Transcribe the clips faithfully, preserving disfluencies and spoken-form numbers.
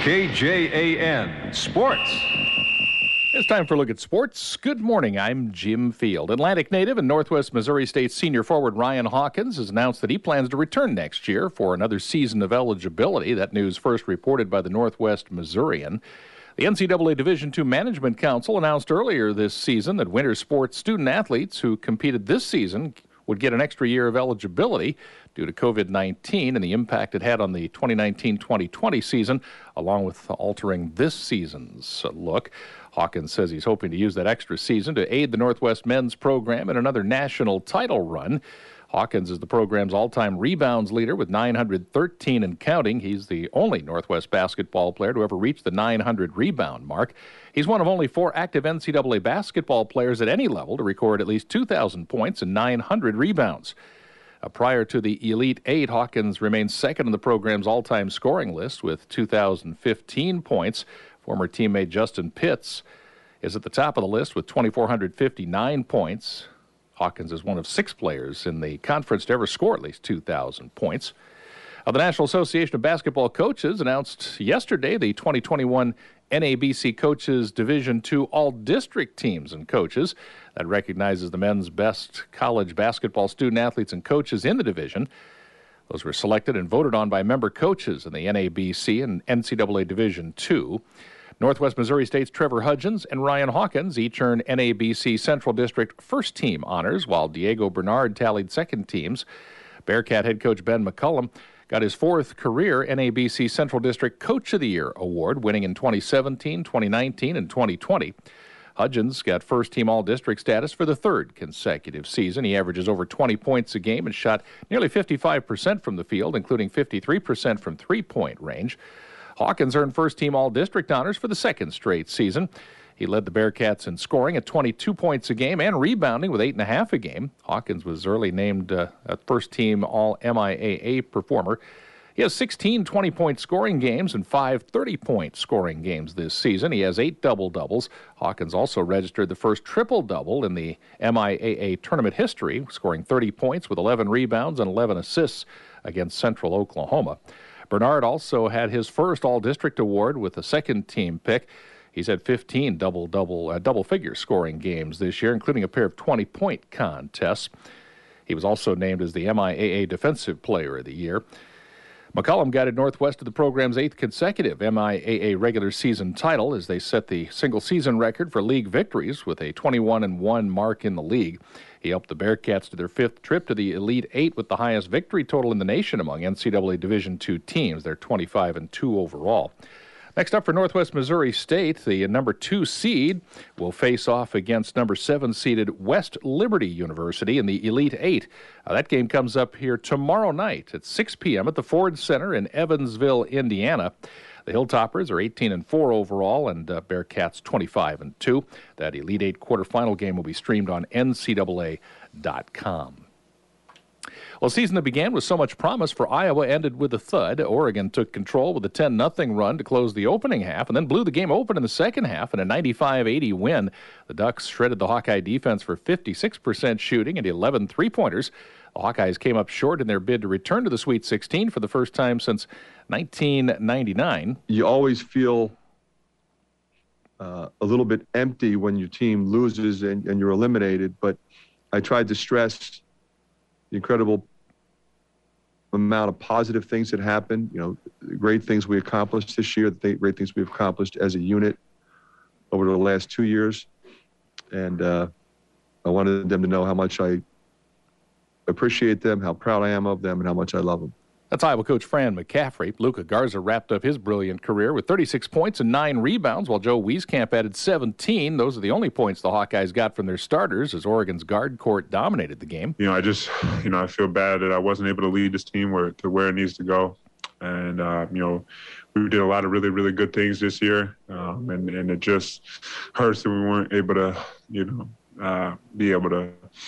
K J A N Sports. It's time for a look at sports. Good morning, I'm Jim Field. Atlantic native and Northwest Missouri State senior forward Ryan Hawkins has announced that he plans to return next year for another season of eligibility. That news first reported by the Northwest Missourian. The N C double A Division two Management Council announced earlier this season that winter sports student athletes who competed this season would get an extra year of eligibility due to COVID nineteen and the impact it had on the twenty nineteen twenty twenty season, along with altering this season's look. Hawkins says he's hoping to use that extra season to aid the Northwest men's program in another national title run. Hawkins is the program's all-time rebounds leader with nine hundred thirteen and counting. He's the only Northwest basketball player to ever reach the nine hundred rebound mark. He's one of only four active N C double A basketball players at any level to record at least two thousand points and nine hundred rebounds. Uh, prior to the Elite Eight, Hawkins remains second on the program's all-time scoring list with two thousand fifteen points. Former teammate Justin Pitts is at the top of the list with two thousand four hundred fifty-nine points. Hawkins is one of six players in the conference to ever score at least two thousand points. Uh, the National Association of Basketball Coaches announced yesterday the twenty twenty-one N A B C Coaches Division two All-District Teams and Coaches. That recognizes the men's best college basketball student athletes and coaches in the division. Those were selected and voted on by member coaches in the N A B C and N C double A Division two. Northwest Missouri State's Trevor Hudgens and Ryan Hawkins each earned N A B C Central District First Team honors, while Diego Bernard tallied second teams. Bearcat head coach Ben McCullum got his fourth career N A B C Central District Coach of the Year award, winning in twenty seventeen, twenty nineteen, and twenty twenty. Hudgens got first-team All-District status for the third consecutive season. He averages over twenty points a game and shot nearly fifty-five percent from the field, including fifty-three percent from three-point range. Hawkins earned first-team All-District honors for the second straight season. He led the Bearcats in scoring at twenty-two points a game and rebounding with eight and a half a game. Hawkins was early named uh, a first-team All-M I A A performer. He has sixteen twenty-point scoring games and five thirty-point scoring games this season. He has eight double-doubles. Hawkins also registered the first triple-double in the M I A A tournament history, scoring thirty points with eleven rebounds and eleven assists against Central Oklahoma. Bernard also had his first All-District award with a second-team pick. He's had fifteen double-double, uh, double-figure scoring games this year, including a pair of twenty-point contests. He was also named as the M I A A Defensive Player of the Year. McCullum guided Northwest to the program's eighth consecutive M I A A regular season title as they set the single-season record for league victories with a twenty-one and one mark in the league. He helped the Bearcats to their fifth trip to the Elite Eight with the highest victory total in the nation among N C double A Division two teams. They're twenty-five and two overall. Next up for Northwest Missouri State, the number two seed will face off against number seven seeded West Liberty University in the Elite Eight. Uh, that game comes up here tomorrow night at six p.m. at the Ford Center in Evansville, Indiana. The Hilltoppers are eighteen and four overall, and uh, Bearcats twenty-five and two. That Elite Eight quarterfinal game will be streamed on N C double A dot com. Well, a season that began with so much promise for Iowa ended with a thud. Oregon took control with a ten nothing run to close the opening half and then blew the game open in the second half in a ninety-five eighty win. The Ducks shredded the Hawkeye defense for fifty-six percent shooting and eleven three-pointers. The Hawkeyes came up short in their bid to return to the Sweet sixteen for the first time since nineteen ninety-nine. You always feel uh, a little bit empty when your team loses and, and you're eliminated, but I tried to stress the incredible amount of positive things that happened, you know, great things we accomplished this year, the great things we've accomplished as a unit over the last two years. And uh, I wanted them to know how much I appreciate them, how proud I am of them, and how much I love them. That's Iowa coach Fran McCaffrey. Luka Garza wrapped up his brilliant career with thirty-six points and nine rebounds, while Joe Wieskamp added seventeen. Those are the only points the Hawkeyes got from their starters as Oregon's guard court dominated the game. You know, I just, you know, I feel bad that I wasn't able to lead this team where to where it needs to go. And, uh, you know, we did a lot of really, really good things this year. Um, and, and it just hurts that we weren't able to, you know, uh, be able to,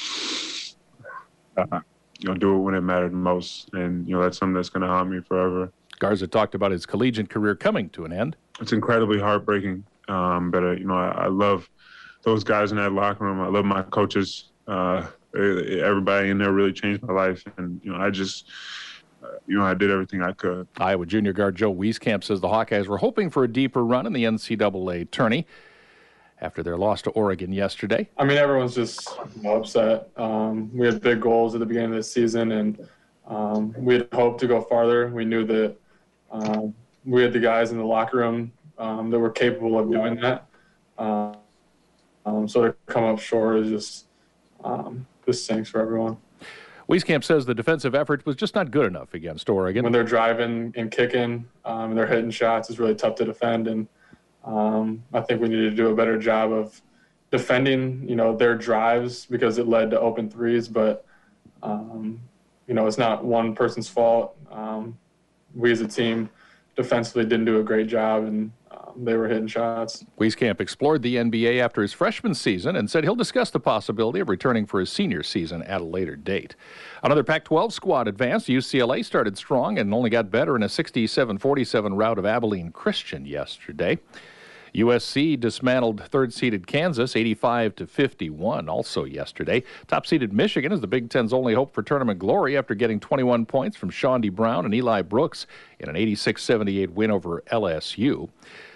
uh, you know, do it when it mattered most. And, you know, that's something that's going to haunt me forever. Garza talked about his collegiate career coming to an end. It's incredibly heartbreaking. Um, but, uh, you know, I, I love those guys in that locker room. I love my coaches. Uh, everybody in there really changed my life. And, you know, I just, you know, I did everything I could. Iowa junior guard Joe Wieskamp says the Hawkeyes were hoping for a deeper run in the N C double A tourney after their loss to Oregon yesterday. I mean, everyone's just you know, upset. Um, we had big goals at the beginning of the season, and um, we had hoped to go farther. We knew that um, we had the guys in the locker room um, that were capable of doing that. Um, um, so to come up short is just um, this stinks for everyone. Wieskamp says the defensive effort was just not good enough against Oregon. When they're driving and kicking um, and they're hitting shots, it's really tough to defend. And um, I think we need to do a better job of defending, you know, their drives because it led to open threes. But, um, you know, it's not one person's fault. Um, we as a team defensively didn't do a great job, and um, they were hitting shots. Wieskamp explored the N B A after his freshman season and said he'll discuss the possibility of returning for his senior season at a later date. Another Pac twelve squad advanced. U C L A started strong and only got better in a sixty-seven forty-seven rout of Abilene Christian yesterday. U S C dismantled third-seeded Kansas eighty-five to fifty-one also yesterday. Top-seeded Michigan is the Big Ten's only hope for tournament glory after getting twenty-one points from Shawnee Brown and Eli Brooks in an eighty-six seventy-eight win over L S U.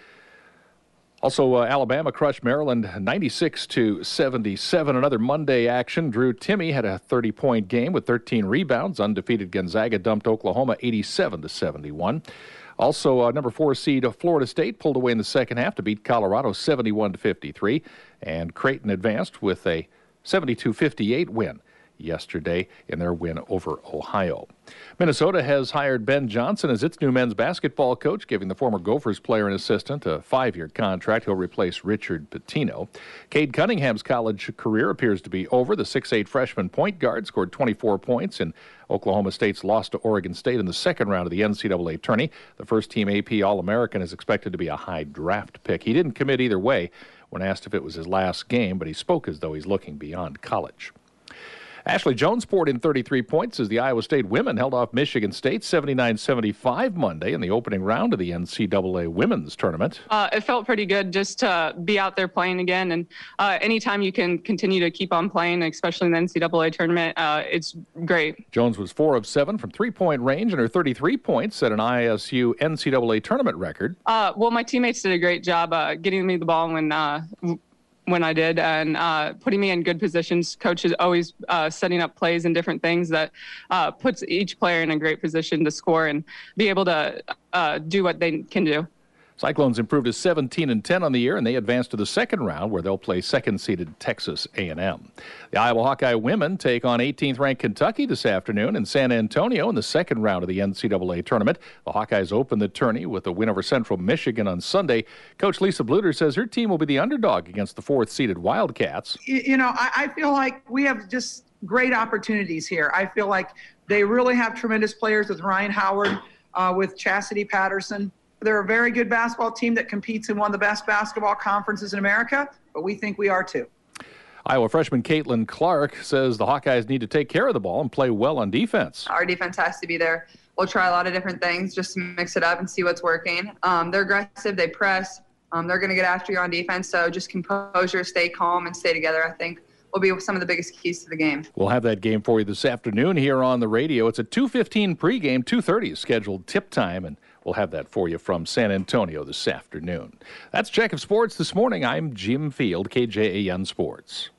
Also, uh, Alabama crushed Maryland ninety-six to seventy-seven. Another Monday action. Drew Timme had a thirty-point game with thirteen rebounds. Undefeated Gonzaga dumped Oklahoma eighty-seven to seventy-one. Also, uh, number four seed Florida State pulled away in the second half to beat Colorado seventy-one to fifty-three. And Creighton advanced with a seventy-two fifty-eight win yesterday in their win over Ohio. Minnesota has hired Ben Johnson as its new men's basketball coach, giving the former Gophers player and assistant a five-year contract. He'll replace Richard Pitino. Cade Cunningham's college career appears to be over. The six eight freshman point guard scored twenty-four points in Oklahoma State's loss to Oregon State in the second round of the N C double A tourney. The first-team A P All-American is expected to be a high draft pick. He didn't commit either way when asked if it was his last game, but he spoke as though he's looking beyond college. Ashley Jones poured in thirty-three points as the Iowa State women held off Michigan State seventy-nine seventy-five Monday in the opening round of the N C double A women's tournament. Uh, it felt pretty good just to be out there playing again. And uh, anytime you can continue to keep on playing, especially in the N C double A tournament, uh, it's great. Jones was four of seven from three-point range, and her thirty-three points set an I S U N C double A tournament record. Uh, well, my teammates did a great job uh, getting me the ball when uh, when I did, and uh, putting me in good positions. Coach is always uh, setting up plays and different things that uh, puts each player in a great position to score and be able to uh, do what they can do. Cyclones improved to seventeen and ten on the year, and they advanced to the second round where they'll play second-seeded Texas A and M. The Iowa Hawkeye women take on eighteenth-ranked Kentucky this afternoon in San Antonio in the second round of the N C double A tournament. The Hawkeyes open the tourney with a win over Central Michigan on Sunday. Coach Lisa Bluter says her team will be the underdog against the fourth-seeded Wildcats. You know, I, I feel like we have just great opportunities here. I feel like they really have tremendous players with Ryan Howard, uh, with Chastity Patterson. They're a very good basketball team that competes in one of the best basketball conferences in America, but we think we are too. Iowa freshman Caitlin Clark says the Hawkeyes need to take care of the ball and play well on defense. Our defense has to be there. We'll try a lot of different things just to mix it up and see what's working. Um, they're aggressive. They press. Um, they're going to get after you on defense, so just composure, stay calm, and stay together, I think, will be some of the biggest keys to the game. We'll have that game for you this afternoon here on the radio. It's a two fifteen pregame, two thirty is scheduled tip time, and we'll have that for you from San Antonio this afternoon. That's Check of Sports this morning. I'm Jim Field, K J A N Sports.